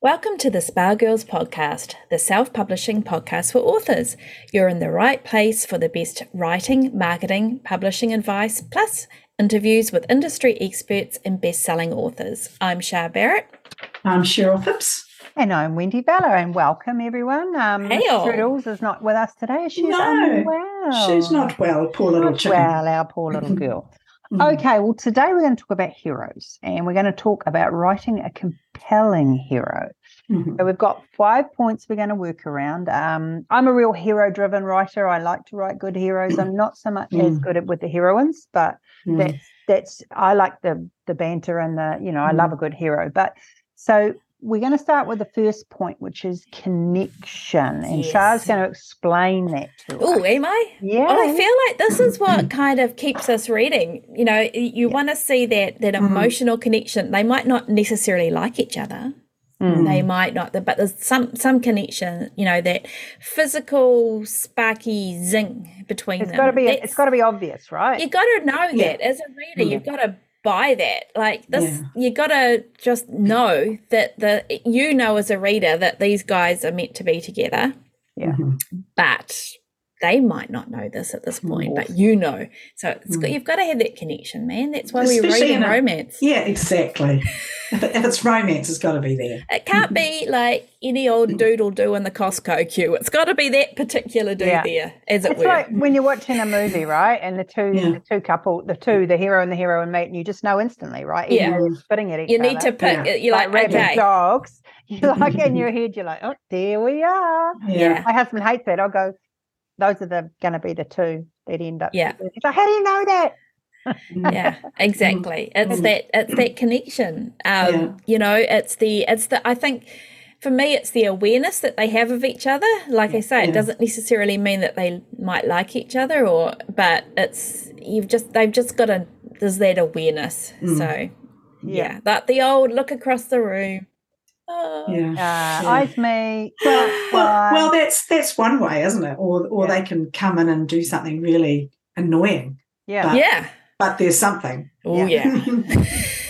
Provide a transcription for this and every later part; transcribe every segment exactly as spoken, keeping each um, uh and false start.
Welcome to the Spa Girls podcast, the self-publishing podcast for authors. You're in the right place for the best writing, marketing, publishing advice, plus interviews with industry experts and best-selling authors. I'm Shah Barrett. I'm Cheryl Phipps. And I'm Wendy Bella, and welcome everyone. Um, Hey, Miss all. Trudeau's is not with us today. She's No, unwell. She's not well, poor little Not chicken. well, our poor little girl. Mm. Okay, well, today we're going to talk about heroes, and we're going to talk about writing a compelling hero. Mhm. So we've got five points we're going to work around. Um, I'm a real hero-driven writer. I like to write good heroes. I'm not so much as Mm. good at with the heroines, but Mm. that's that's I like the the banter and the you know I Mm. love a good hero. But so we're going to start with the first point, which is connection, and Yes. Shah's going to explain that to us. Oh, am I? Yeah, Well, I feel like this is what kind of keeps us reading. You know, you want to see that that Mm. emotional connection. They might not necessarily like each other. Mm. They might not, but there's some some connection. You know, that physical sparky zing between it's them. got to be That's- it's got to be obvious, right? You got to know Yeah. that as a reader. Yeah. You've got to buy that. Like this, Yeah. you got to just know that the you know as a reader that these guys are meant to be together, Yeah. Mhm. but they might not know this at this point. Mm. But you know, so it's got, Mm. you've got to have that connection, man. That's why we Especially read in in a- romance. Yeah, exactly. If, it, if it's romance, it's got to be there. It can't be like any old doodle do in the Costco queue. It's got to be that particular dude Yeah. there, as it It's were. like when you're watching a movie, right? And the two, Yeah. the two couple, the two, the hero and the heroine meet, and you just know instantly, right? Even Yeah. though they're spitting at each You other. need to pick. Yeah. You're like, like rabid okay, dogs. You're like in your head, you're like, oh, there we are. Yeah. My husband hates that. I'll go, those are the going to be the two that end up. Yeah. together. He's like, how do you know that? Mm. yeah, exactly. It's Mm. that it's that connection. Um, Yeah. you know, it's the it's the I think for me it's the awareness that they have of each other. Like I say, it Yeah. doesn't necessarily mean that they might like each other or but it's you've just they've just got a there's that awareness. Mm. So yeah. Yeah. That the old look across the room. Oh. Yeah. Uh, Yeah. Eyes me. Well, well, well, Bye. that's that's one way, isn't it? Or or Yeah. they can come in and do something really annoying, yeah. but- Yeah. but there's something. Oh Yeah. yeah.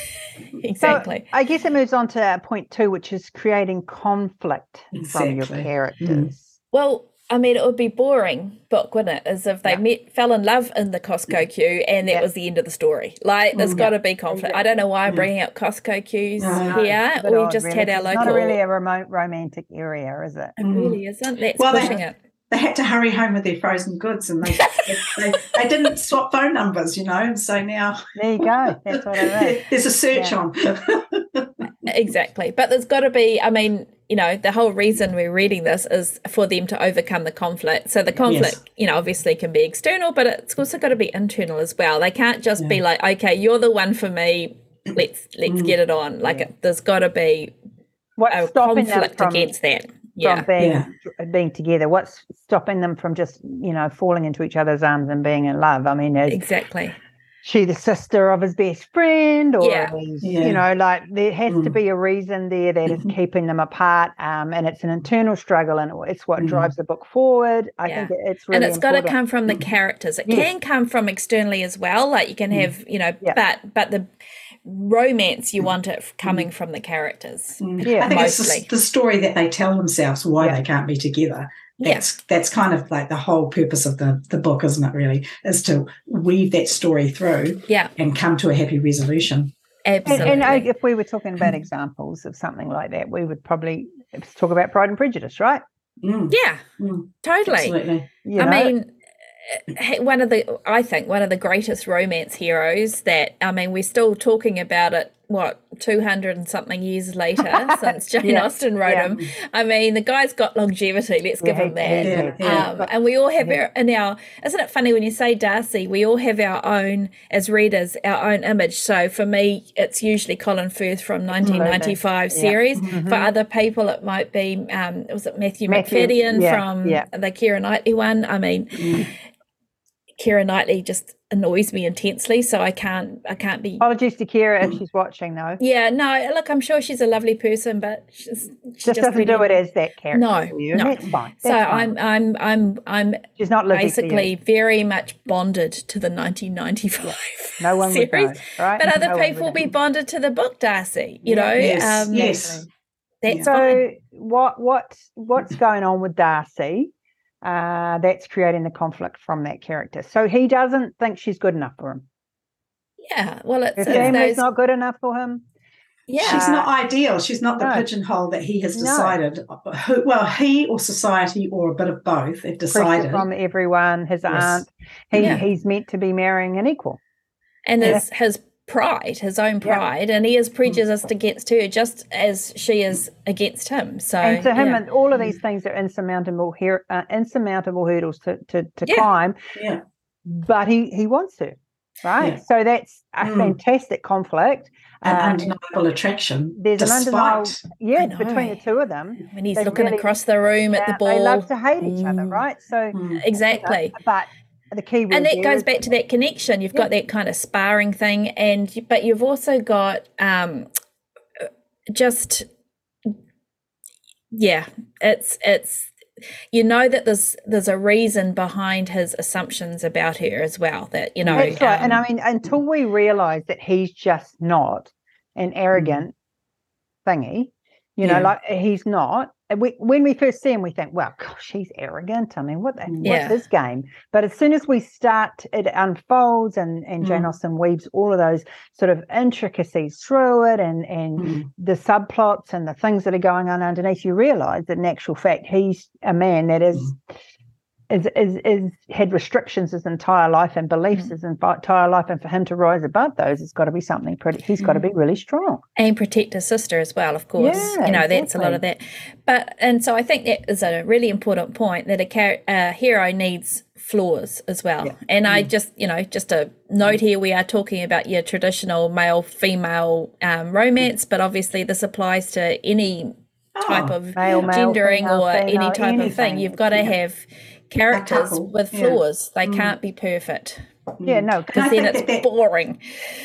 Exactly. So I guess it moves on to point two, which is creating conflict from your Exactly. characters. Well, I mean, it would be boring book, wouldn't it? As if they Yeah. met, fell in love in the Costco queue, and that Yeah. was the end of the story. Like, there's Mm. got to be conflict. I don't know why I'm Yeah. bringing up Costco queues No, here. But We've odd, just really, had our 'cause local. It's not really a remote romantic area, is it? It really isn't. That's Well, they- pushing it. They had to hurry home with their frozen goods, and they they, they didn't swap phone numbers, you know. And so now There you go. That's what I mean. there's a search Yeah. on. Exactly. But there's got to be, I mean, you know, the whole reason we're reading this is for them to overcome the conflict. So the conflict, Yes. you know, obviously can be external, but it's also got to be internal as well. They can't just be Yeah. like, okay, you're the one for me. Let's let's Mm. get it on. Like Yeah. it, there's got to be What's a stopping them conflict from, against that. from Yeah. being Yeah. being together? What's stopping them from just you know falling into each other's arms and being in love? I mean, is Exactly. she the sister of his best friend, or Yeah. is, Yeah. you know, like there has to Mm. be a reason there that is Mhm. keeping them apart, um, and it's an internal struggle, and it's what Mm. drives the book forward. I Yeah. think it- it's really And it's got to important. come from the characters. It Yes. can come from externally as well. Like you can Mm. have, you know, Yeah. but but the romance you want it f- coming from the characters. Mm. Yeah. I think it's Mostly. the, the story that they tell themselves why Yeah. they can't be together. Yeah. That's that's kind of like the whole purpose of the, the book, isn't it, really? Is to weave that story through Yeah. and come to a happy resolution. And, Absolutely. and I, if we were talking about examples of something like that, we would probably talk about Pride and Prejudice, right? Mm. yeah. Mm. Totally. Absolutely. You I know? mean, eh, one of the, I think, one of the greatest romance heroes that, I mean, we're still talking about it, what, two hundred and something years later since Jane Yeah, Austen wrote yeah. him. I mean, the guy's got longevity, let's give Yeah, him he- that. he- Yeah, he- yeah. Um, and we all have Yeah. our, in our, isn't it funny when you say Darcy, we all have our own, as readers, our own image. So for me, it's usually Colin Firth from nineteen ninety-five Yeah. series. Mhm. For other people, it might be, um, was it Matthew, Matthew, McFadden yeah, from yeah. the Keira Knightley one? I mean, Mm. Keira Knightley just annoys me intensely, so I can't, I can't be. Apologies to Kira if she's watching, though. Yeah, no, look, I'm sure she's a lovely person, but she's, she Just, doesn't do it really- as that character. No, for you, and no. that's fine. So That's fine. I'm, I'm, I'm, I'm she's not living basically very much bonded to the nineteen ninety-five no one would series. know, right? But other No one people will would be know. bonded to the book, Darcy. You Yeah. know, Yes, um, yes. That's Yeah. So fine. what what what's going on with Darcy? Uh, that's creating the conflict from that character. So he doesn't think she's good enough for him. Yeah. Well, it's, Her it's family's those. not good enough for him. Yeah. She's Uh, not ideal. She's not the no. pigeonhole that he has No. decided. Who, well, he or society or a bit of both have Pressure decided. from everyone. His Yes. aunt. He Yeah. he's meant to be marrying an equal. and Yeah. his his pride, his own Yeah. pride, and he is prejudiced against her just as she is against him. So, And to him, yeah. and all of these things are insurmountable, here, uh, insurmountable hurdles to to, to Yeah. climb. Yeah. But he he wants to, right? Yeah. So that's a Mm. fantastic conflict. An Uh, undeniable attraction. there's an undeniable, despite. yeah, I know. between the two of them. when he's they looking really- across the room at the Yeah, ball. they love to hate each other, Mm. right? So Mm. Exactly. but the key word And that there goes is- back to that connection. You've Yeah. got that kind of sparring thing, and you- but you've also got um, just yeah, it's it's you know that there's there's a reason behind his assumptions about her as well. That you know, That's right. And um, I mean, until we realise that he's just not an arrogant thingy, you know, Yeah. like he's not. And we, when we first see him, we think, well, gosh, he's arrogant. I mean, what the, Yeah. what's his game? But as soon as we start, it unfolds, and, and Jane Mm. Austen weaves all of those sort of intricacies through it, and, and Mm. the subplots and the things that are going on underneath, you realise that in actual fact, he's a man that is Mm. is, is is had restrictions his entire life and beliefs Mm. his entire life, and for him to rise above those, it's got to be something pretty. He's got to Mm. be really strong. and protect his sister as well, of course. Yeah, you know, that's a lot of that. But and so I think that is a really important point, that a char- uh, hero needs flaws as well. Yeah. And I just, you know, just a note here, we are talking about your traditional male-female um, romance, but obviously this applies to any type Oh, of Male, male, gendering female, or female, any type of thing. anything. You've got to Yeah. have characters couple, with yeah. flaws. They Mm. can't be perfect, Yeah, no, And I because then think it's that that, boring.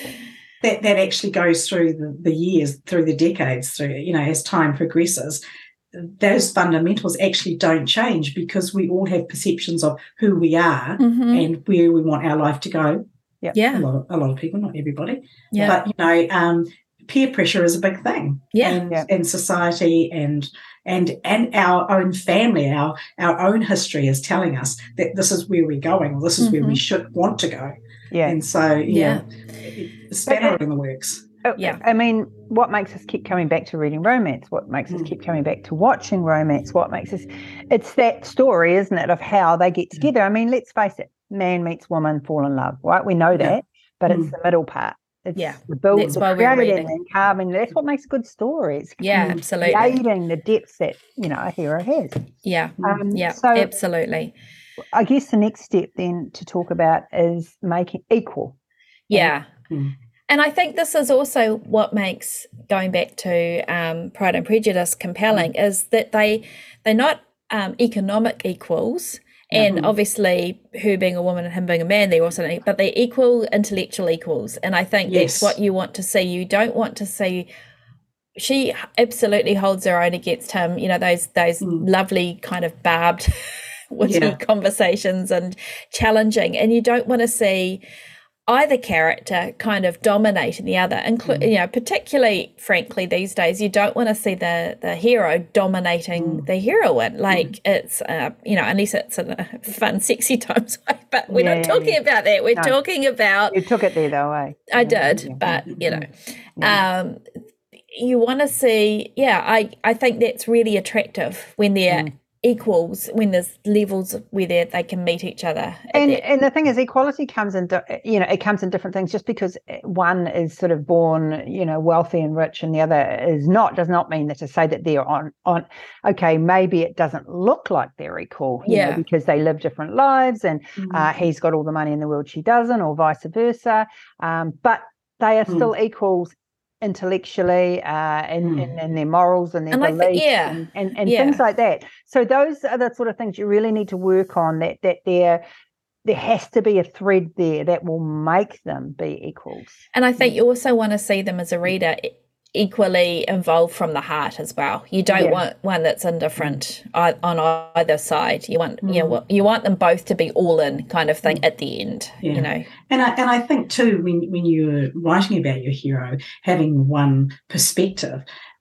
that that actually goes through the, the years, through the decades, through, you know, as time progresses. Those fundamentals actually don't change, because we all have perceptions of who we are Mhm. and where we want our life to go. A Yeah, lot of, a lot of people, not everybody. yeah, But, you know, um, peer pressure is a big thing. yeah. And, Yeah. and society and and and our own family, our our own history is telling us that this is where we're going, or this is where we Mhm. should want to go. yeah. And so, Yeah. yeah, spanner in the works. Oh, Yeah. I mean, what makes us keep coming back to reading romance? What makes us Mm. keep coming back to watching romance? What makes us? It's that story, isn't it, of how they get together? I mean, let's face it: man meets woman, fall in love. Right? We know that, but it's Mm. the middle part. It's Yeah. the build, That's the why we're creating reading. and carving. That's what makes a good story. It's Yeah, Mm. absolutely. creating the depths that, you know, a hero has. Yeah, Um, yeah, so absolutely. I guess the next step then to talk about is making equal. Yeah. Mm. And I think this is also what makes, going back to um, Pride and Prejudice, compelling, is that they they're not um, economic equals. And Mhm. obviously, her being a woman and him being a man, they're also, but they're equal intellectual equals. And I think Yes. that's what you want to see. You don't want to see. She absolutely holds her own against him. You know, those those Mm. lovely kind of barbed, witty Yeah. conversations and challenging. And you don't want to see either character kind of dominating the other, inclu- Mm. you know, particularly, frankly, these days, you don't want to see the the hero dominating Mm. the heroine. Like it's, uh, you know, unless it's in a fun, sexy times way. But we're Yeah, not yeah, talking yeah. about that. We're No. talking about. You took it there, though, eh? I Yeah, did, yeah. but you know, Yeah. um, you want to see. Yeah, I I think that's really attractive when they're Mm. equals, when there's levels where they they can meet each other. at And that- and the thing is, equality comes in, di- you know, it comes in different things. Just because one is sort of born, you know, wealthy and rich, and the other is not, does not mean that to say that they're on on. Okay, maybe it doesn't look like they're equal, you Yeah. know, because they live different lives, and Mm. uh, he's got all the money in the world, she doesn't, or vice versa. Um, but they are Mm. still equals intellectually, uh, in, Mm. in in their morals and their And I thi- beliefs, yeah, and and, and yeah. things like that. So those are the sort of things you really need to work on. That that they're there has to be a thread there that will make them be equals. And I think you also want to see them as a reader e- equally involved from the heart as well. You don't Yeah. want one that's indifferent ei- on either side. You want, you know, Mm. you want them both to be all in kind of thing at the end. Yeah. You know, And I and I think too, when when you're writing about your hero, having one perspective,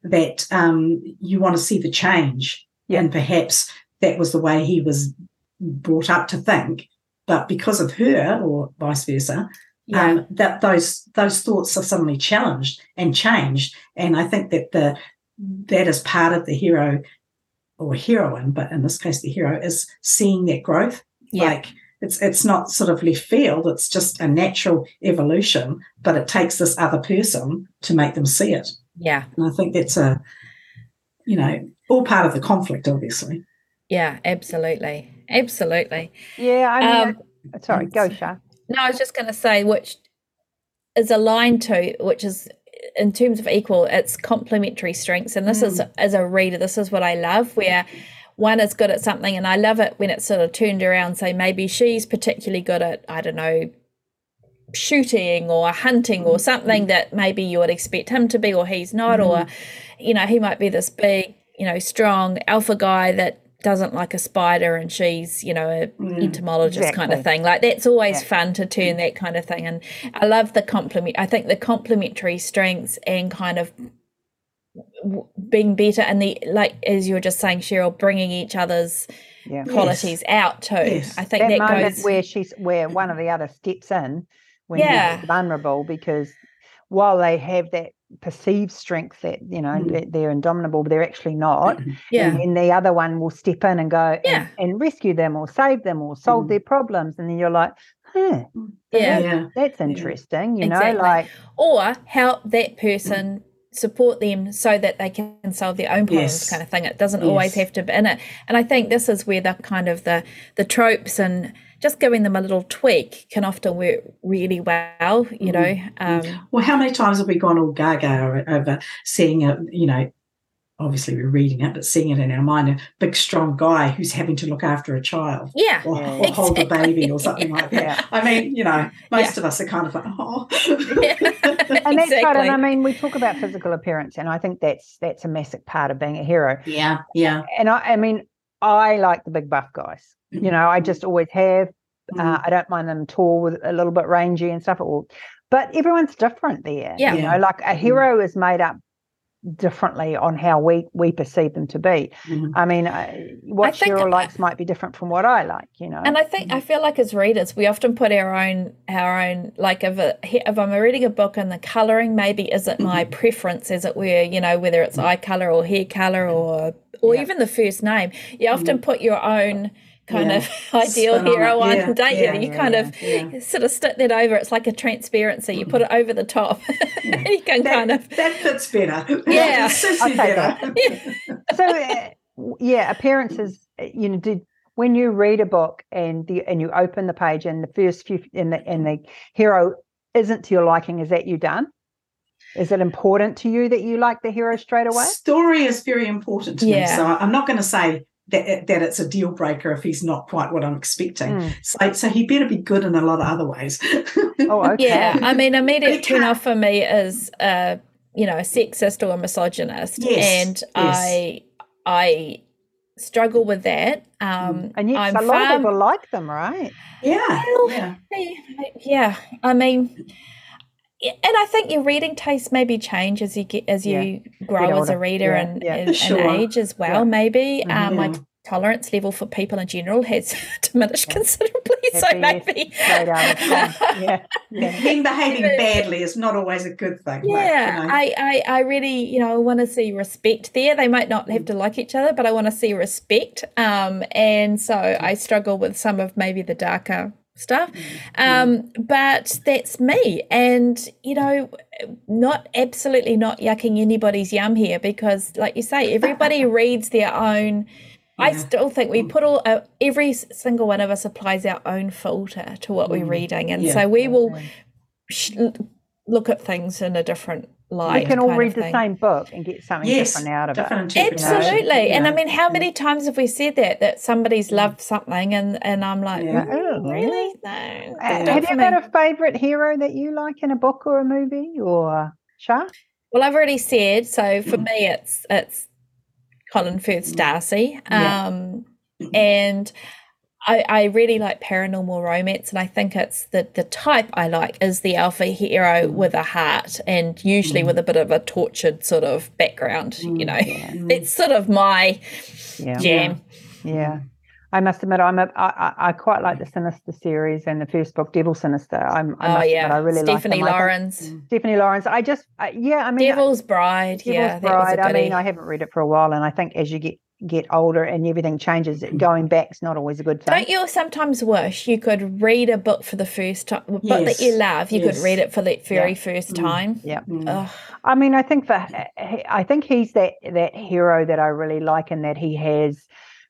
that um, you want to see the change. Yeah. And perhaps that was the way he was brought up to think. But because of her, or vice versa, Yeah. um, that those those thoughts are suddenly challenged and changed. And I think that the that is part of the hero or heroine, but in this case the hero is seeing that growth. Yeah. Like it's it's not sort of left field, it's just a natural evolution, but it takes this other person to make them see it. Yeah. And I think that's a, you know, all part of the conflict, obviously. Yeah, absolutely. Absolutely. Yeah, I mean, Um, I- sorry, go, Shah. No, I was just going to say, which is aligned to, which is in terms of equal, it's complementary strengths. And this Mm. is, as a reader, this is what I love, where one is good at something, and I love it when it's sort of turned around. Say maybe she's particularly good at, I don't know, shooting or hunting or something that maybe you would expect him to be, or he's not, Mm. or, you know, he might be this big, you know, strong alpha guy that doesn't like a spider, and she's, you know, a Mm. entomologist kind of Exactly. thing. Like that's always Yeah. fun to turn that kind of thing. And I love the complement. I think the complementary strengths and kind of w- being better, and the, like as you were just saying, Cheryl, bringing each other's Yeah. qualities out too. Yes. I think That, that, moment goes. where she's where one of the other steps in when Yeah. he's vulnerable, because while they have that perceived strength that, you know, Mm. that they're indomitable, but they're actually not. Yeah. And then the other one will step in and go Yeah. and, and rescue them or save them or solve Mm. their problems. And then you're like, huh, Yeah. Yeah. that's Yeah. interesting, you Exactly. know, like, Or help that person, support them so that they can solve their own problems, Yes. kind of thing. It doesn't always Yes. have to be in it. And I think this is where the kind of the the tropes and just giving them a little tweak can often work really well, you know. Um, Well, how many times have we gone all gaga over seeing a, you know, obviously we're reading it, but seeing it in our mind, a big, strong guy who's having to look after a child yeah. or, Yeah, or hold a exactly. baby or something like that. Yeah. I mean, you know, most Yeah. of us are kind of like, oh. and that's right. And I Exactly. mean, we talk about physical appearance, and I think that's that's a massive part of being a hero. Yeah, yeah. And I, I mean, I like the big buff guys. You know, I just always have. Uh, I don't mind them tall with a little bit rangy and stuff. Or, but everyone's different there. Yeah. You Yeah. know, like a hero is made up differently on how we we perceive them to be. Mhm. I mean, I, what I think Cheryl I- likes might be different from what I like. You know, And I think I feel like as readers, we often put our own our own like if a, if I'm reading a book and the colouring maybe isn't my preference, as it were, you know, whether it's eye colour or hair colour or or Yeah. even the first name, you often put your own kind Yeah. of ideal Spin on hero it. on, Yeah, don't yeah, you? You yeah, kind yeah, of yeah. sort of stick that over. It's like a transparency. You put it over the top. You can That, kind of that fits better. Yeah. That suits me I'll take better. so uh, w- yeah, appearances. uh, You know, did when you read a book and the and you open the page and the first few and the and the hero isn't to your liking, is that you done? Is it important to you that you like the hero straight away? Story is very important to me. Yeah. So I'm not going to say that, that it's a deal breaker if he's not quite what I'm expecting. Mm. So, so he better be good in a lot of other ways. Oh, okay. yeah. I mean, immediate But it turn can't- off for me is uh, you know, a sexist or a misogynist, Yes, and yes. I I struggle with that. Um, And yet, I'm a lot of far- people like them, right? Yeah, Well, yeah. yeah, I mean, yeah, and I think your reading taste maybe change as you get as you Yeah. grow Get as a older. reader Yeah, and, yeah. and, Sure. and age as well. Yeah. Maybe Mhm. um, my Yeah. tolerance level for people in general has diminished Yeah. considerably. So Happy, yes. maybe, Straight out, it's gone. Yeah, yeah. Them behaving badly is not always a good thing. like, yeah, you know. I, I, I really, you know, want to see respect there. They might not have to like each other, but I want to see respect. Um, and so I struggle with some of maybe the darker stuff. Um, but that's me. And, you know, not absolutely not yucking anybody's yum here, because like you say, everybody reads their own. I Yeah. still think we put all uh, every single one of us applies our own filter to what we're Mm. reading, and Yeah. so we will sh- look at things in a different light. We can all kind read of the thing. same book and get something Yes, different out of different it. interpretation. Absolutely. And I Yeah. mean, how many times have we said that that somebody's Mm. loved something and and I'm like, Yeah. "Mm, Oh, really? really? No. Uh, that's not have for you me." got a favourite hero that you like in a book or a movie, or Shah? Well, I've already said, so for Mm. me it's it's Colin Firth Darcy. Yeah. Um and I, I really like paranormal romance, and I think it's the the type I like is the alpha hero mm. with a heart, and usually mm. with a bit of a tortured sort of background. Mm. You know, yeah. It's sort of my yeah. jam. Yeah. yeah. I must admit, I'm a, I, I quite like the Sinister series and the first book, Devil Sinister. I'm, I oh must yeah, admit, I really Stephanie like Lawrence. Think, Stephanie Lawrence. I just, I, yeah, I mean, Devil's Bride. Devil's yeah, Bride. That was a I mean, I haven't read it for a while, and I think as you get get older and everything changes, going back's not always a good thing. Don't you sometimes wish you could read a book for the first time, book yes. that you love, you yes. could read it for the very yeah. first time? Yeah. Mm. I mean, I think for I think he's that that hero that I really like, and that he has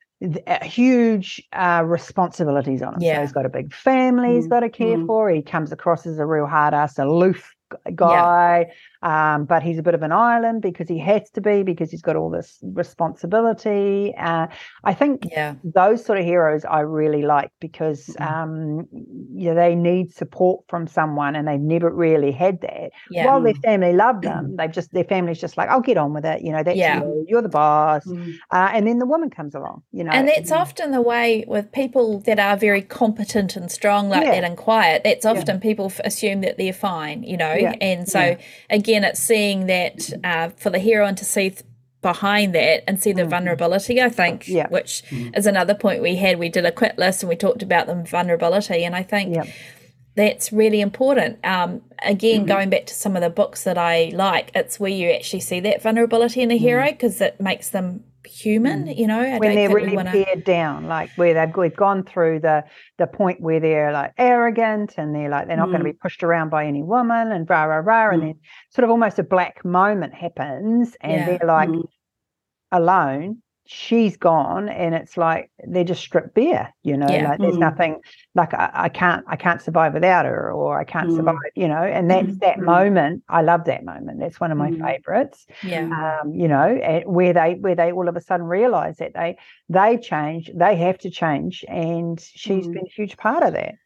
huge uh, responsibilities on him. Yeah. So he's got a big family mm. he's got to care mm. for. He comes across as a real hard ass, aloof guy, yeah. um, but he's a bit of an island because he has to be, because he's got all this responsibility. Uh, I think yeah. those sort of heroes I really like, because mm. um, yeah, they need support from someone, and they've never really had that. Yeah. While their family love them, they've just their family's just like, I'll get on with it. You know, that's yeah. you, you're the boss. Mm. Uh, and then the woman comes along, you know. And that's mm. often the way with people that are very competent and strong like yeah. that and quiet. That's often yeah. people f- assume that they're fine, you know. Yeah. And so, yeah. again, it's seeing that uh, for the heroine to see th- behind that and see the mm-hmm. vulnerability, I think, yeah. which mm. is another point we had. We did a quit list and we talked about the vulnerability. And I think yeah. that's really important. Um, again, mm-hmm. going back to some of the books that I like, it's where you actually see that vulnerability in a hero, because it makes them human, you know. I when don't they're think really wanna... pared down, like where they've we've gone through the the point where they're like arrogant, and they're like they're not mm. going to be pushed around by any woman, and rah rah rah, mm. and then sort of almost a black moment happens, and yeah. they're like mm. alone. She's gone, and it's like they're just stripped bare, you know. Yeah. Like there's mm. nothing. Like I, I can't, I can't survive without her, or I can't mm. survive, you know. And that's mm. that mm. moment. I love that moment. That's one of my mm. favorites. Yeah. Um, you know, and where they where they all of a sudden realize that they they change, they have to change, and she's mm. been a huge part of that.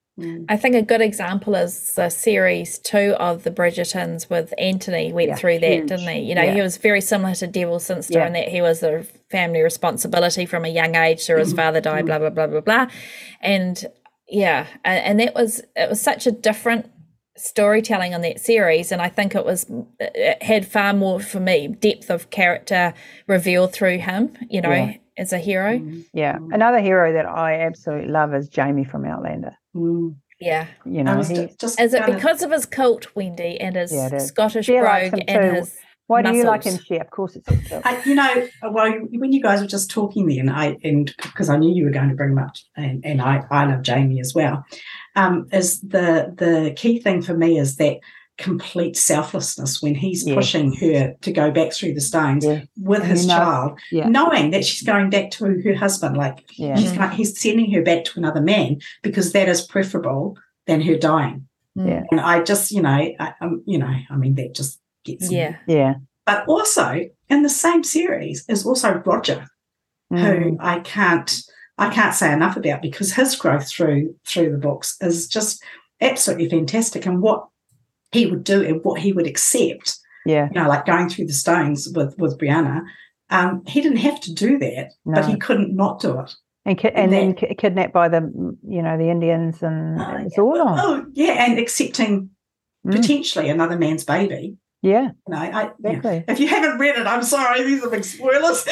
I think a good example is the series two of the Bridgertons with Anthony went yeah, through that, huge. didn't he? You know, yeah. he was very similar to Devil Sinister yeah. in that he was a family responsibility from a young age. So his father died, blah, blah, blah, blah, blah. And yeah, and, and that was, it was such a different storytelling on that series. And I think it was, it had far more for me, depth of character revealed through him, you know, yeah. as a hero. Yeah. Another hero that I absolutely love is Jamie from Outlander. Mm. Yeah, you know, he, just is it of, because of his cult, Wendy, and his yeah, Scottish she brogue and too. his Why muscles. do you like him, She? Of course, it's his I, you know, well, when you guys were just talking then, I and because I knew you were going to bring him up, and, and I, I love Jamie as well. Um, is the the key thing for me is that complete selflessness when he's yeah. pushing her to go back through the stones yeah. with and his he knows, child, yeah. knowing that she's going back to her husband. Like yeah. he's going, he's sending her back to another man because that is preferable than her dying. Yeah, and I just, you know, I, um, you know, I mean, that just gets yeah, me. yeah. But also in the same series is also Roger, mm. who I can't, I can't say enough about, because his growth through through the books is just absolutely fantastic, and what he would do and what he would accept. Yeah, you know, like going through the stones with with Brianna, um, he didn't have to do that, no. but he couldn't not do it. And, ki- and, and then ki- kidnapped by the, you know, the Indians, and uh, it's yeah. all on. Oh, yeah, and accepting mm. potentially another man's baby. Yeah. You know, I, exactly. Yeah. If you haven't read it, I'm sorry, these are big spoilers.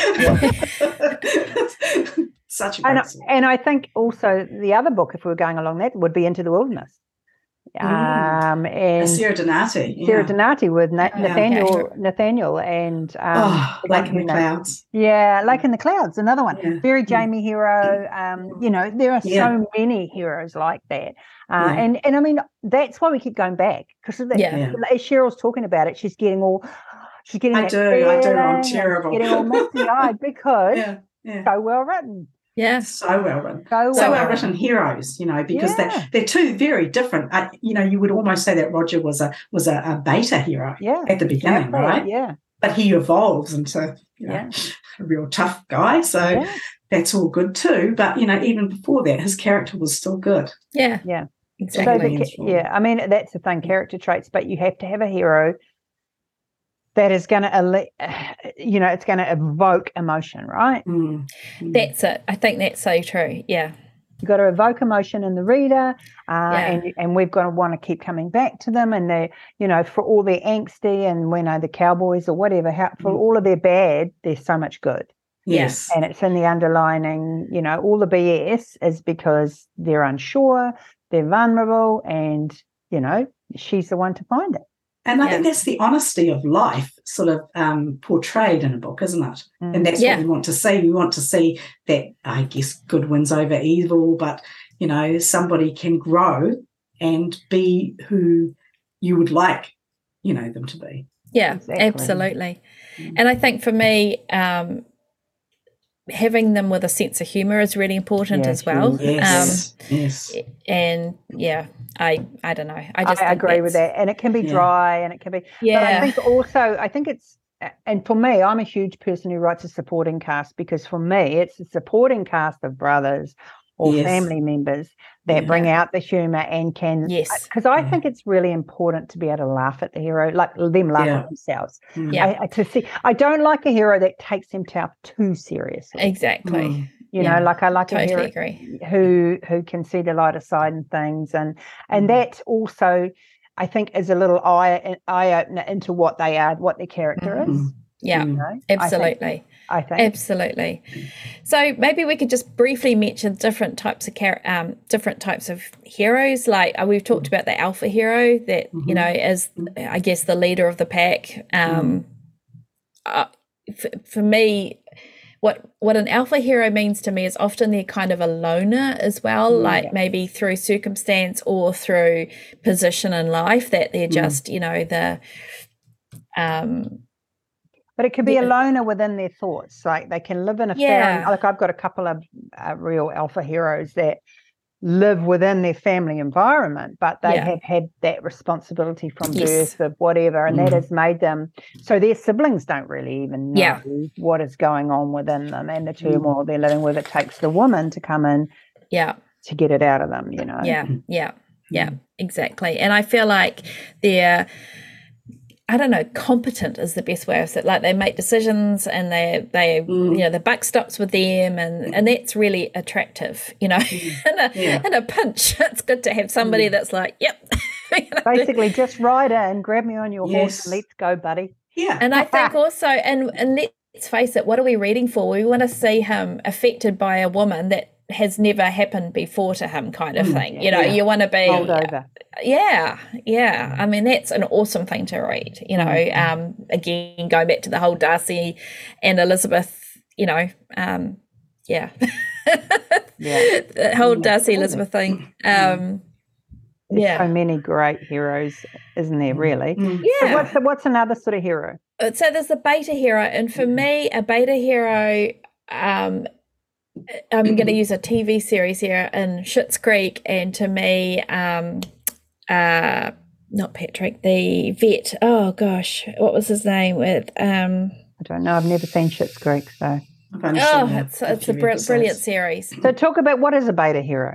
Such a great and, and I think also the other book, if we were going along that, would be Into the Wilderness. Um, mm. and Sarah Donati, yeah. Sarah Donati with Na- yeah. Nathaniel, yeah. Nathaniel, and um, oh, Lake in the Clouds. Yeah, Lake in the Clouds, another one. Yeah. Very Jamie hero. Um, you know, there are yeah. so many heroes like that, uh, yeah. and and I mean that's why we keep going back, because yeah. as Cheryl's talking about it, she's getting all, she's getting. I do, I do. I'm terrible. Getting all misty eyed because yeah. Yeah. so well written. Yeah, so well written, so well, so well written heroes. You know, because yeah. they're they're two very different. Uh, you know, you would almost say that Roger was a was a, a beta hero yeah. at the beginning, exactly. right? Yeah, but he evolves into you know, yeah. a real tough guy. So yeah. that's all good too. But you know, even before that, his character was still good. Yeah, yeah, exactly. So the, yeah, I mean that's the thing, character traits, but you have to have a hero that is going to, you know, it's going to evoke emotion, right? Mm. That's it. I think that's so true. Yeah. you've got to evoke emotion in the reader, uh, Yeah. and and we've got to want to keep coming back to them, and they, you know, for all their angsty and we know the cowboys or whatever, how, for Mm. all of their bad, there's so much good. Yes. And it's in the underlining, you know, all the B S is because they're unsure, they're vulnerable, and, you know, she's the one to find it. And I Yeah. think that's the honesty of life sort of um, portrayed in a book, isn't it? Mm. And that's Yeah. what we want to see. We want to see that, I guess, good wins over evil, but, you know, somebody can grow and be who you would like, you know, them to be. Yeah, Exactly. absolutely. Mm. And I think for me, um, having them with a sense of humour is really important Yeah, as well. huge. Yes, yes. Um, and yeah, I I don't know. I I, just I think agree with that's- that. And it can be Yeah. dry and it can be, Yeah. but I think also, I think it's, and for me, I'm a huge person who writes a supporting cast, because for me, it's a supporting cast of brothers or Yes. family members that Yeah. bring out the humour and can, Yes. because I Yeah. think it's really important to be able to laugh at the hero, like them laugh Yeah. at themselves. Mm. Yeah. I, I, to see, I don't like a hero that takes himself too seriously. Exactly. Mm. You Yeah. know, like I like Totally a hero agree. who who can see the lighter side and things, and and Mm. that also, I think, is a little eye eye opener into what they are, what their character is. Mm. Yeah, Mm. You know, I think- absolutely. I think. Absolutely. So maybe we could just briefly mention different types of char- um, different types of heroes. Like uh, we've talked about the alpha hero that you Mhm. know is, I guess, the leader of the pack. Um, uh, f- for me, what what an alpha hero means to me is often they're kind of a loner as well. Mm. Like maybe through circumstance or through position in life, that they're Mm. just you know the um But it could be Yeah. a loner within their thoughts. Like they can live in a Yeah. family. Like I've got a couple of uh, real alpha heroes that live within their family environment, but they Yeah. have had that responsibility from Yes. birth of whatever, and that Mm. has made them so their siblings don't really even know Yeah. what is going on within them, and the Mm. turmoil they're living with. It takes the woman to come in yeah. to get it out of them, you know. Yeah, yeah, yeah, Mm. exactly. And I feel like they're, I don't know, competent is the best way of it. Like they make decisions and they, they, Mm. you know, the buck stops with them, and and that's really attractive, you know. in a Yeah. in a pinch, it's good to have somebody Mm. that's like, yep. You know, Basically, just ride in, grab me on your horse, Yes. and let's go, buddy. Yeah. And I think also, and and let's face it, what are we reading for? We want to see him affected by a woman that has never happened before to him, kind of Mm, thing. You know, yeah. you want to be Hold over. yeah, yeah. I mean, that's an awesome thing to read. You know, Mm-hmm. um, again, going back to the whole Darcy and Elizabeth. You know, um, yeah, Yeah. the whole Mm, Darcy absolutely. Elizabeth thing. Mm. Um, There's yeah. so many great heroes, isn't there, really? Mm. So yeah. what's the, what's another sort of hero? Uh, So there's a beta hero, and for Mhm. me, a beta hero. Um, I'm going to use a T V series here in Schitt's Creek, and to me, um, uh, not Patrick, the vet. Oh gosh, what was his name? With um, I don't know. I've never seen Schitt's Creek, so I've only oh, seen the- it's the it's a few br- episodes. brilliant series. so talk about what is a beta hero.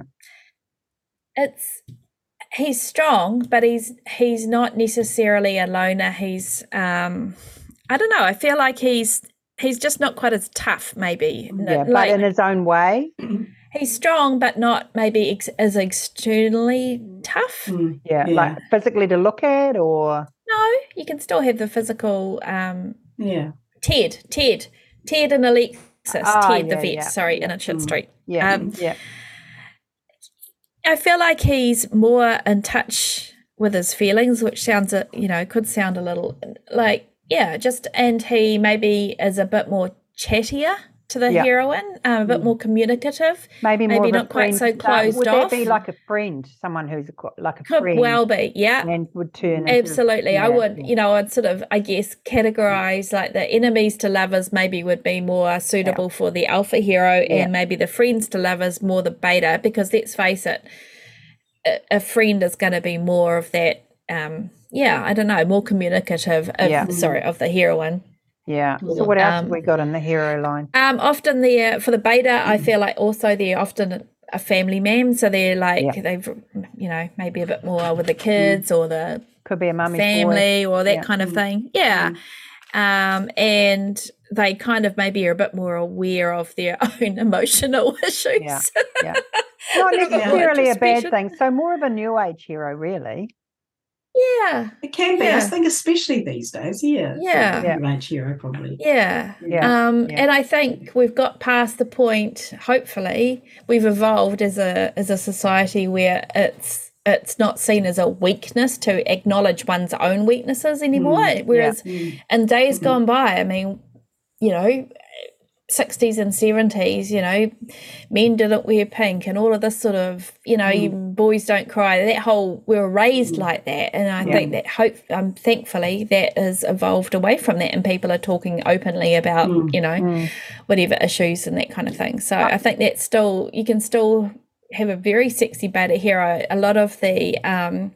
It's he's strong, but he's he's not necessarily a loner. He's um, I don't know. I feel like he's he's just not quite as tough, maybe. Yeah, but Like, in his own way. he's strong, but not maybe ex- as externally tough. Mm. Yeah, Yeah. like physically to look at, or No, you can still have the physical. Um, Yeah. Ted, Ted, Ted and Alexis, Ah, Ted the yeah, vet. yeah, sorry, yeah. in a Schitt Mm. Street. yeah, Um, yeah, I feel like he's more in touch with his feelings, which sounds, a, you know, could sound a little like, yeah, just, and he maybe is a bit more chattier to the Yeah. heroine, um, a bit Mm. more communicative. maybe more maybe of a not quite friend. so Uh, closed would off. that be like a friend, someone who's a, co- like a Could friend, well be, yeah. and would turn into, Absolutely. I yeah, would, yeah. you know, I'd sort of, I guess, categorize like the enemies to lovers maybe would be more suitable for the alpha hero, Yeah. and maybe the friends to lovers more the beta, because let's face it, a, a friend is going to be more of that, um, yeah, I don't know, more communicative of, Yeah. sorry, of the heroine. Yeah. So what else have Um, we got in the hero line? Um, often they're, for the beta, I feel like also they're often a family man, so they're like, Yeah. they've, you know, maybe a bit more with the kids or the Could be a mummy's boy. family or that Yeah. kind of Mm. thing. Yeah. Um, and they kind of maybe are a bit more aware of their own emotional issues. Yeah. Yeah. Not Sort of a more necessarily a bad introspection. thing. So more of a new age hero, really. Yeah. It can be. I Yeah. think especially these days. Yeah. Yeah. Yeah. New age hero probably. Yeah. Yeah. Um, Yeah. and I think we've got past the point, hopefully, we've evolved as a as a society where it's it's not seen as a weakness to acknowledge one's own weaknesses anymore. Mm, Whereas Mm. in days Mhm. gone by, I mean, you know, sixties and seventies, you know, men didn't wear pink and all of this sort of, you know, Mm. boys don't cry. That whole, we were raised Mm. like that. And I Yeah. think that hope, um, thankfully, that has evolved away from that and people are talking openly about, Mm. you know, Mm. whatever issues and that kind of thing. So I think that's still, you can still have a very sexy beta hero. A lot of the, um,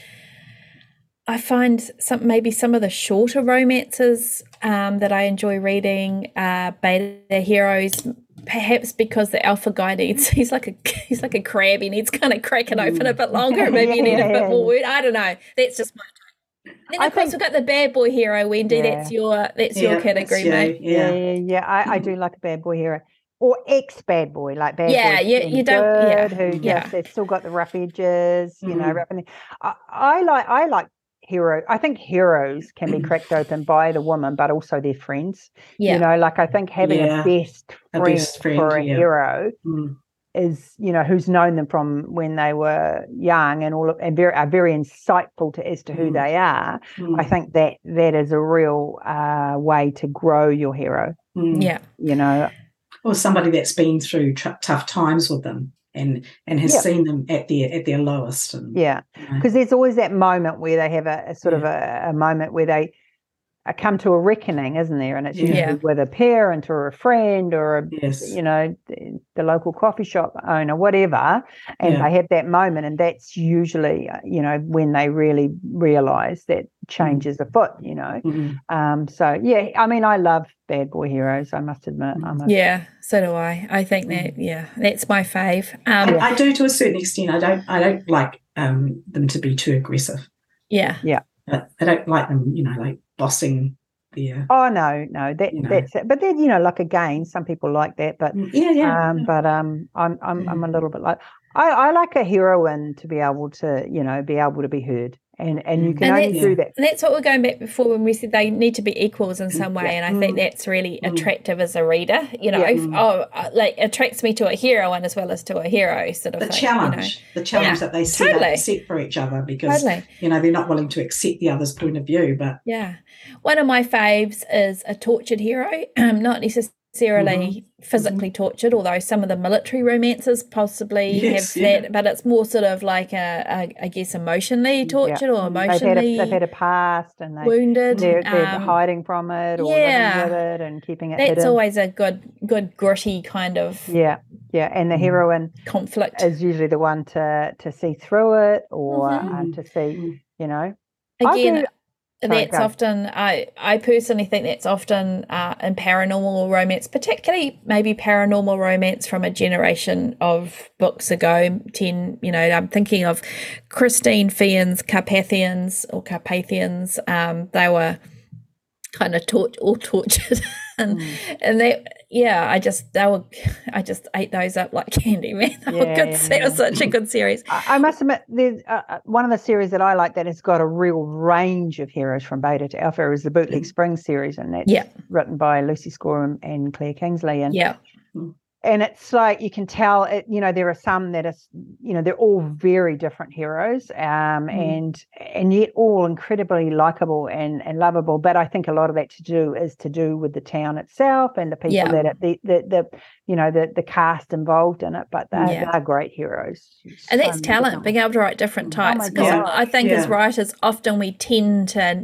I find some maybe some of the shorter romances um, that I enjoy reading uh, beta heroes, perhaps because the alpha guy needs he's like a he's like a crab, he needs kind of cracking open a bit longer. Maybe you Yeah, need a yeah, bit yeah. more word. I don't know. That's just my take. And then I of course think- we've got the bad boy hero, Wendy. Yeah. That's your that's Yeah, your category, that's mate. you, Yeah, Yeah. yeah, yeah. I, I do like a bad boy hero. Or ex bad boy, like bad Yeah, boy. you- who's you don't- yeah, good, who just yeah. they've still got the rough edges, you know, Mhm. rough and- I, I like I like hero. I think heroes can be cracked open by the woman, but also their friends. Yeah. You know, like I think having Yeah, a best a friend, best friend, for a yeah. hero Mm. is, you know, who's known them from when they were young and all of, and very are very insightful to as to who Mm. they are. Mm. I think that that is a real uh, way to grow your hero. Mm. Yeah. You know, Or somebody that's been through tr- tough times with them and and has Yeah. seen them at their at their lowest. And yeah. you know, Because there's always that moment where they have a, a sort of a, a moment where they uh, come to a reckoning, isn't there? And it's usually Yeah. with a parent or a friend or a, Yes. you know, the, the local coffee shop owner, whatever, and Yeah. they have that moment, and that's usually, uh, you know, when they really realise that change is afoot. You know, Mhm. um. So yeah, I mean, I love bad boy heroes. I must admit, I'm a, Yeah, so do I. I think that yeah, that's my fave. Um, I, I do to a certain extent. I don't I don't like um, them to be too aggressive. yeah, But I don't like them, you know, like bossing their. Oh no, no, that You know. that's it. But then, you know, like again, some people like that, but Yeah, yeah. um, but um, I'm I'm I'm a Yeah. little bit like I, I like a heroine to be able to, you know, be able to be heard, and and you Mm. can And only that's- do that. and that's what we're going back before when we said they need to be equals in some way, Yeah. and I think Mm. that's really Mm. attractive as a reader. You know, Yeah. if- Mm. oh, uh, like attracts me to a heroine as well as to a hero, sort of The thing. challenge, the challenge Yeah, that they set, totally. up, set for each other You know? because Totally. you know they're not willing to accept the other's point of view. But Yeah. One of my faves is a tortured hero, um, not necessarily Mm-hmm. physically tortured, although some of the military romances possibly Yes, have yeah. that, but it's more sort of like a, a I guess, emotionally tortured or Mm. They've had a emotionally they've had a past, and they wounded. they're, they're um, hiding from it or yeah. living with it and keeping it That's hidden. always a good, good gritty kind of Yeah, yeah, and the Mm. heroine conflict. is usually the one to to see through it or uh, Mhm. to see, Mm. you know. I Again, do- Sorry, that's go. often I I personally think that's often uh, in paranormal romance, particularly maybe paranormal romance from a generation of books ago. Ten, you know, I'm thinking of Christine Feehan's Carpathians or Carpathians. Um, they were kind of tort all tortured, and Mm. and they yeah, I just they were I just ate those up like candy, man. They were Yeah, good. yeah, It was such a good series. I, I must admit, there's uh, uh, one of the series that I like that has got a real range of heroes from beta to alpha is the Bootleg Springs series, and that's Yeah. written by Lucy Score and, and Claire Kingsley, and Yeah, and it's like you can tell it. You know, there are some that are, you know, they're all very different heroes, um, Mm. and and yet all incredibly likable and and lovable. But I think a lot of that to do is to do with the town itself and the people Yeah. that are, the, the the you know the the cast involved in it. But they're, Yeah. they're great heroes, and So that's many talent, different being able to write different Oh my types. Because God. I think as Yeah. writers, often we tend to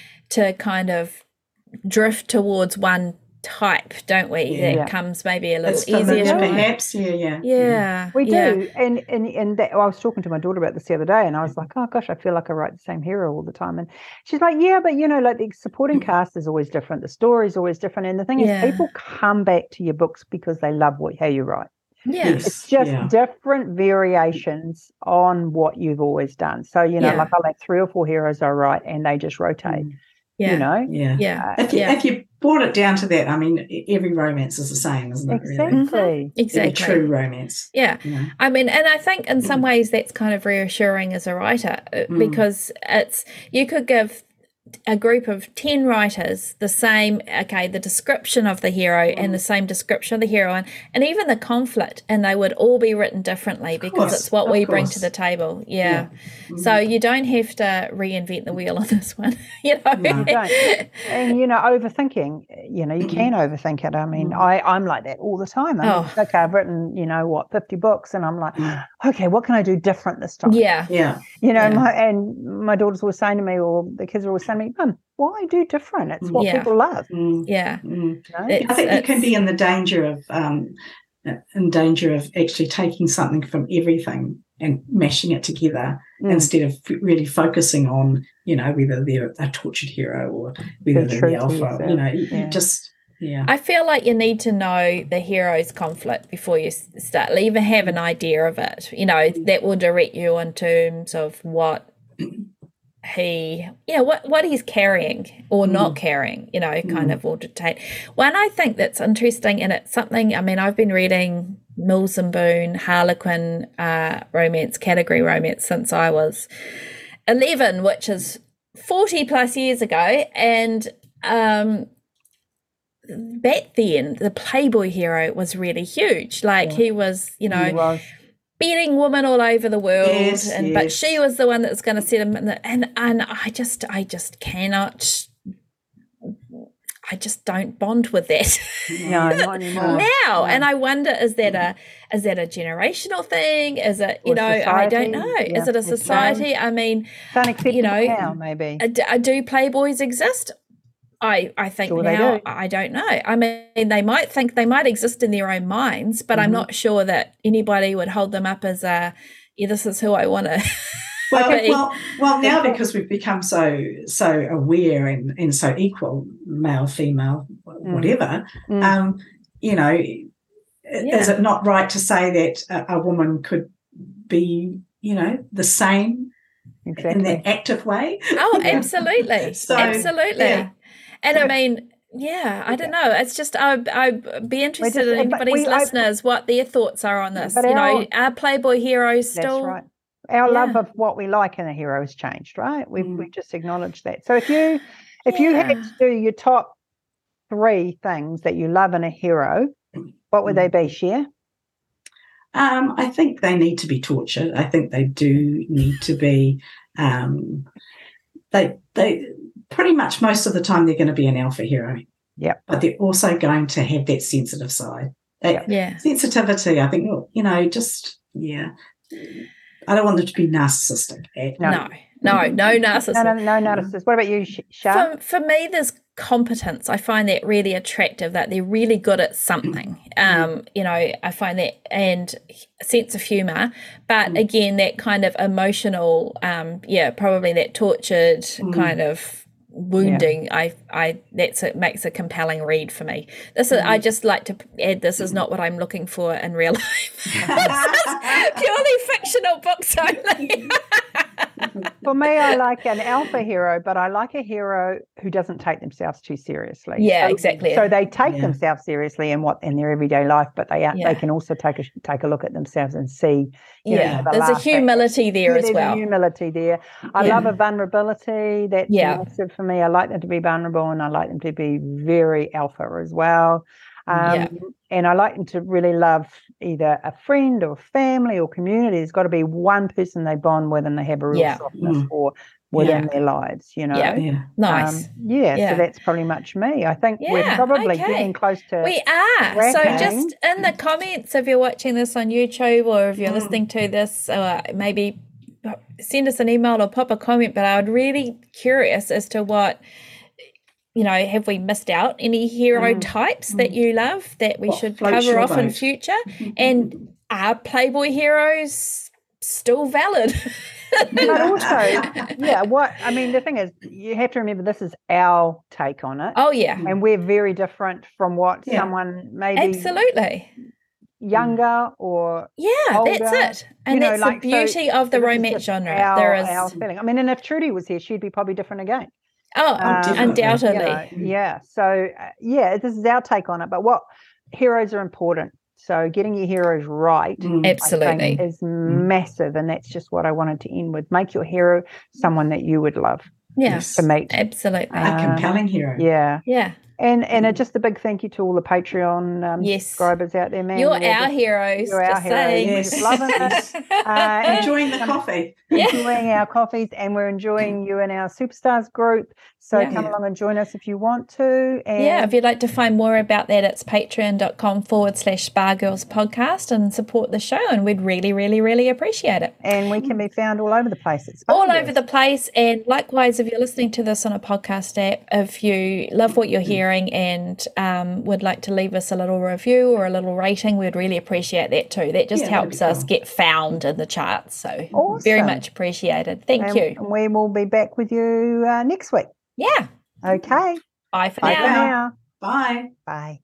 to kind of drift towards one type, don't we? Yeah. That Yeah. comes maybe a little It's easier familiar, to write. perhaps. Yeah, yeah. Yeah, We yeah. do, and and and that, I was talking to my daughter about this the other day, and I was like, "Oh gosh, I feel like I write the same hero all the time." And she's like, "Yeah, but you know, like the supporting cast is always different, the story is always different, and the thing Yeah. is, people come back to your books because they love what how you write. Yeah. Yes. It's just yeah. different variations on what you've always done. So you know, Yeah. like I'll have three or four heroes I write, and they just rotate. Mm. Yeah. You know, Yeah. Uh, Yeah. If you Yeah. if you brought it down to that. I mean, every romance is the same, isn't it? Exactly. Really? Mm-hmm. Exactly. Every true romance. Yeah. You know? I mean, and I think in some ways that's kind of reassuring as a writer Mm. because it's, you could give a group of ten writers the same, okay, the description of the hero Mm. and the same description of the heroine and even the conflict, and they would all be written differently because course, it's what of we bring course. to the table. Yeah. Yeah. Mm. So you don't have to reinvent the wheel on this one, you know. No. You don't. And, you know, overthinking, you know, you can overthink it. I mean, Mm. I, I'm like that all the time. I mean, Oh. okay, I've written, you know, what, fifty books, and I'm like, Mm. okay, what can I do different this time? Yeah. Yeah. You know, Yeah. my, and my daughters were saying to me, or the kids were always saying to me, Mum, why do different? It's what Yeah. people love. Mm. Yeah. Mm. You know? It's- I think you can it's- be in the danger of um, in danger of actually taking something from everything and mashing it together Mm. instead of f- really focusing on, you know, whether they're a tortured hero or whether Be they're true the to alpha. yourself. You know, you, you Yeah. just yeah. I feel like you need to know the hero's conflict before you s- start. Even have an idea of it. You know, that will direct you in terms of what he, yeah, what what he's carrying or not carrying. You know, kind Mm. of will dictate. One I think that's interesting, and it's something. I mean, I've been reading Mills and Boon Harlequin uh, romance, category romance since I was eleven, which is forty plus years ago, and um. back then the Playboy hero was really huge. Like Yeah. he was, you know, He was. beating women all over the world, Yes, and but yes. she was the one that was going to set him. In the, and and I just I just cannot. I just don't bond with that No, not anymore. now. No. And I wonder, is that a is that a generational thing? Is it, you Or know, I don't society? know. Yeah, Is it a it's society? I mean, It's unacceptable you know, now, maybe. uh, d- uh, do Playboys exist? I, I think Sure they now, do. I don't know. I mean, they might think they might exist in their own minds, but I'm Mhm. not sure that anybody would hold them up as a, yeah, this is who I want to. Well, Okay. well, well. Now because we've become so so aware and, and so equal, male, female, whatever. Mm. Um, you know, Yeah. is it not right to say that a, a woman could be, you know, the same in Exactly. that active way? Oh, absolutely. So, absolutely. yeah. And So- I mean, yeah, I don't know. It's just, I'd, I'd be interested just- in but anybody's we- I- listeners, what their thoughts are on this. But You know, our- are Playboy heroes That's still? right. Our love Yeah. of what we like in a hero has changed, right? We've Mm. we just acknowledged that. So if you if you had Yeah. to do your top three things that you love in a hero, what would they be? Share? Um, I think they need to be tortured. I think they do need to be. Um, they they pretty much most of the time they're going to be an alpha hero. Yep. But they're also going to have that sensitive side. That Yeah. sensitivity. I think well, you know, just yeah. I don't want them to be narcissistic. No. No, no, no narcissism. No, no, no, notices. What about you, Sh- Shah? For, for me, there's competence. I find that really attractive, that they're really good at something. Um, you know, I find that, and a sense of humor, but again, that kind of emotional, um, yeah, probably that tortured kind of wounding. I, I, that's it makes a compelling read for me. This is, I just like to add, this is not what I'm looking for in real life. Purely fictional books only. For me, I like an alpha hero, but I like a hero who doesn't take themselves too seriously. Yeah, So- exactly. So they take Yeah. themselves seriously in what in their everyday life, but they are, Yeah. they can also take a take a look at themselves and see. You Yeah, know, the there's a laugh at- humility there Yeah, as there's well. humility there. I Yeah. love a vulnerability. That's Yeah. massive for me. I like them to be vulnerable, and I like them to be very alpha as well. Um, Yeah. And I like them to really love either a friend or family or community. There's got to be one person they bond with and they have a real Yeah. softness Mm. for within Yeah. their lives, you know. Yeah. Yeah. Nice. Um, yeah, Yeah. so that's probably much me. I think we're Yeah, probably okay. getting close to. We are. So Cracking. just in the comments, if you're watching this on YouTube or if you're Mm. listening to this, uh, maybe send us an email or pop a comment. But I would really curious as to what, you know, have we missed out any hero Mm. types that you love that we What should floats cover your off in boat? future? And are Playboy heroes still valid? But also, yeah, what I mean, the thing is, you have to remember this is our take on it. Oh yeah, And we're very different from what Yeah. someone maybe absolutely. younger or Yeah, older, that's it. And you know, that's like, the so- beauty of the so this is romance just genre. Our, there is our feeling. I mean, and if Trudy was here, she'd be probably different again. Oh, Um, definitely. undoubtedly. You know, yeah. So uh, yeah, this is our take on it. But what heroes are important. So getting your heroes right, Mm. I Absolutely. think, is massive, and that's just what I wanted to end with. Make your hero someone that you would love Yeah, Yes. to meet. absolutely. A Um, compelling hero. Yeah. Yeah. And and a, just a big thank you to all the Patreon um, Yes. subscribers out there, man. You're We're our just- heroes. You're our just heroes. saying. We're Yes. just loving it. Yes. Uh, and Enjoying the coffee. Yeah. enjoying our coffees, and we're enjoying you in our Superstars group. So Yeah. come Yeah. along and join us if you want to. And Yeah, if you'd like to find more about that, it's patreon.com forward slash Spa Girls podcast and support the show. And we'd really, really, really appreciate it. and we can be found all over the place. It's All over the place. And likewise, if you're listening to this on a podcast app, if you love what you're hearing and um, would like to leave us a little review or a little rating, we'd really appreciate that too. That just Yeah, that'd helps be us cool. get found in the charts. So Awesome. very much appreciated. Thank and, you. and we will be back with you uh, next week. Yeah. Okay. Bye for Bye now. for now. Bye. Bye.